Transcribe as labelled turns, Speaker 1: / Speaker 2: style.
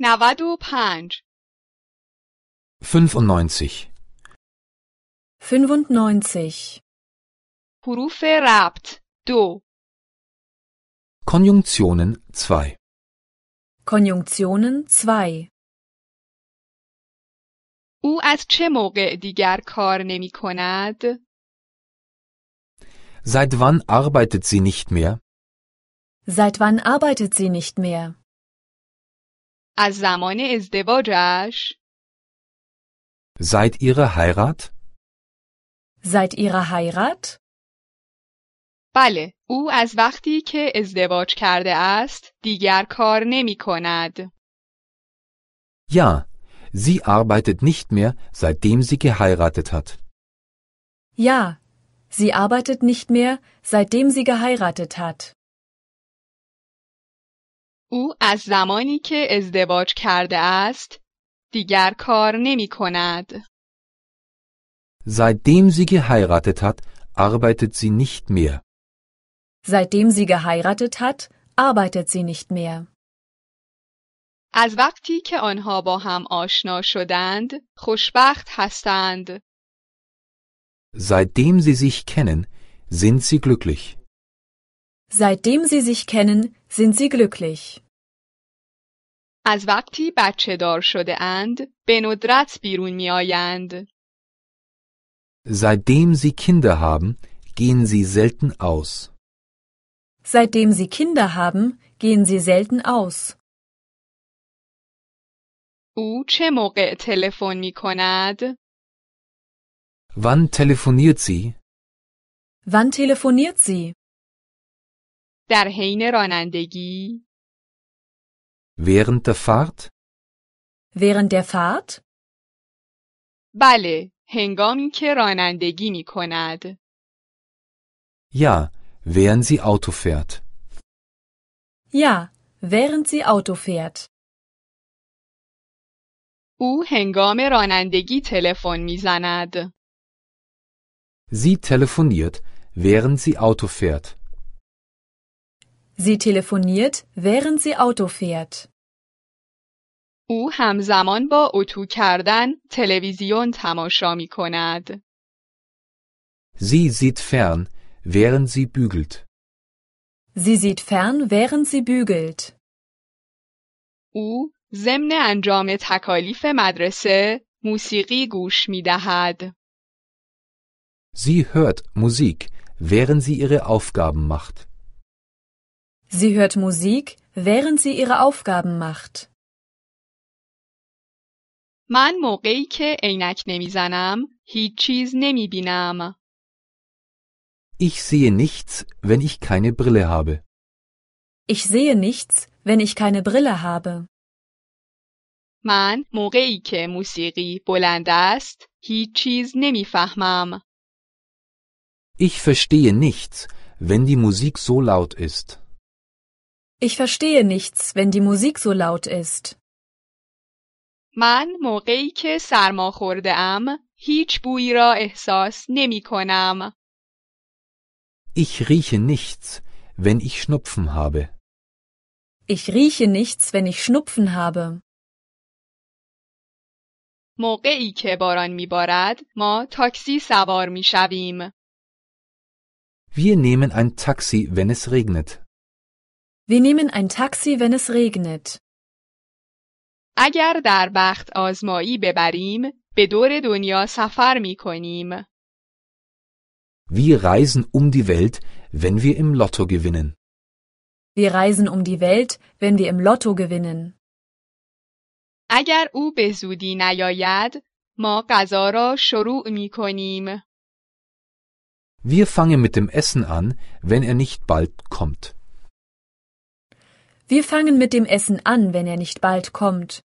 Speaker 1: 95
Speaker 2: 95.
Speaker 3: 95.
Speaker 1: حروف ربط 2
Speaker 2: Konjunktionen 2.
Speaker 3: Konjunktionen 2.
Speaker 1: او از چه موقع دیگر کار نمی کند؟
Speaker 2: Seit wann arbeitet sie nicht mehr?
Speaker 3: Seit wann arbeitet sie nicht mehr?
Speaker 1: از زمان ازدواجش؟
Speaker 2: Seit ihrer Heirat?
Speaker 3: Seit ihrer Heirat?
Speaker 1: بله، او از وقتی که ازدواج کرده است دیگر کار نمی کند.
Speaker 2: Ja, sie arbeitet nicht mehr, seitdem sie geheiratet hat.
Speaker 3: Ja, sie arbeitet nicht mehr, seitdem sie geheiratet hat.
Speaker 1: او از زمانی که ازدواج کرده است دیگر کار نمی کند.
Speaker 2: Seitdem sie geheiratet hat, arbeitet sie nicht mehr.
Speaker 3: Seitdem sie geheiratet hat, arbeitet sie nicht mehr.
Speaker 1: از وقتی که آنها با هم آشنا شدند خوشبخت هستند.
Speaker 2: Seitdem sie sich kennen, sind sie glücklich.
Speaker 3: Seitdem sie sich kennen, sind sie glücklich.
Speaker 1: از وقتی بچه دار شده اند به ندرت بیرون می آیند.
Speaker 2: Seitdem sie Kinder haben, gehen sie selten aus.
Speaker 3: Seitdem sie Kinder haben, gehen sie selten aus.
Speaker 1: او چه موقع تلفن می کند؟
Speaker 2: Wann telefoniert sie?
Speaker 3: Wann telefoniert sie?
Speaker 1: در حین رانندگی؟
Speaker 2: Während der Fahrt?
Speaker 3: Während der Fahrt?
Speaker 1: بله، هنگامی که رانندگی می کند.
Speaker 2: Ja, während sie Auto fährt.
Speaker 3: Ja, während sie Auto fährt.
Speaker 1: او هنگام رانندگی تلفن می زند.
Speaker 2: Sie telefoniert, während sie Auto fährt.
Speaker 3: Sie telefoniert, während sie Auto fährt.
Speaker 1: او همزمان با اتو کردن تلویزیون تماشا می کند.
Speaker 2: Sie sieht fern, während sie bügelt.
Speaker 3: Sie sieht fern, während sie bügelt.
Speaker 1: او ضمن انجام تکالیف مدرسه موسیقی گوش می دهد.
Speaker 2: Sie hört Musik, während sie ihre Aufgaben macht.
Speaker 3: Sie hört Musik, während sie ihre Aufgaben macht.
Speaker 1: من موقعی که عینک نمیزنم هیچ چیز نمی بینم.
Speaker 2: Ich sehe nichts, wenn ich keine Brille habe.
Speaker 3: Ich sehe nichts, wenn ich keine Brille habe.
Speaker 1: من موقعی که موسیقی بلند است هیچ چیز نمیفهمم.
Speaker 2: Ich verstehe nichts, wenn die Musik so laut ist.
Speaker 3: Ich verstehe nichts, wenn die Musik so laut ist.
Speaker 1: من موقعی که سرما خورده ام هیچ بویی را احساس نمی کنم.
Speaker 2: Ich rieche nichts, wenn ich Schnupfen habe.
Speaker 3: Ich rieche nichts, wenn ich Schnupfen habe.
Speaker 1: موقعی که باران میبارد ما تاکسی سوار میشویم.
Speaker 2: Wir nehmen ein Taxi, wenn es regnet.
Speaker 3: Wir nehmen ein Taxi, wenn es regnet.
Speaker 1: اگر در بخت آزمایی ببریم به دور دنیا سفر میکنیم.
Speaker 2: Wir reisen um die Welt, wenn wir im Lotto gewinnen.
Speaker 3: Wir reisen um die Welt, wenn wir im Lotto gewinnen.
Speaker 1: اگر او به زودی نیاید ما غذا را شروع میکنیم.
Speaker 2: Wir fangen mit dem Essen an, wenn er nicht bald kommt.
Speaker 3: Wir fangen mit dem Essen an, wenn er nicht bald kommt.